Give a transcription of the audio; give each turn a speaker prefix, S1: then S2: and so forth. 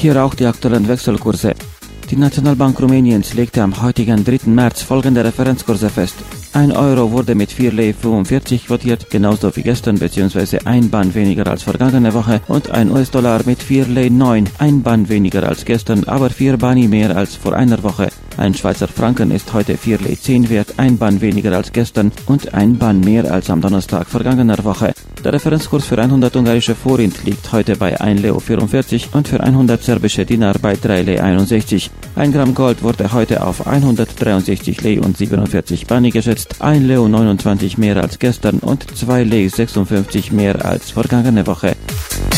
S1: Hier auch die aktuellen Wechselkurse. Die Nationalbank Rumäniens legte am heutigen 3. März folgende Referenzkurse fest. 1 Euro wurde mit 4,45 Lei quotiert, genauso wie gestern bzw. ein Band weniger als vergangene Woche, und 1 US-Dollar mit 4,09 Lei, ein Band weniger als gestern, aber 4 Bani mehr als vor einer Woche. Ein Schweizer Franken ist heute 4,10 Lei wert, ein Band weniger als gestern und ein Band mehr als am Donnerstag vergangener Woche. Der Referenzkurs für 100 ungarische Forint liegt heute bei 1,44 Lei und für 100 serbische Dinar bei 3,61 Lei. 1 Gramm Gold wurde heute auf 163 Lei und 47 Bani geschätzt, 1,29 Lei mehr als gestern und 2,56 Lei mehr als vergangene Woche.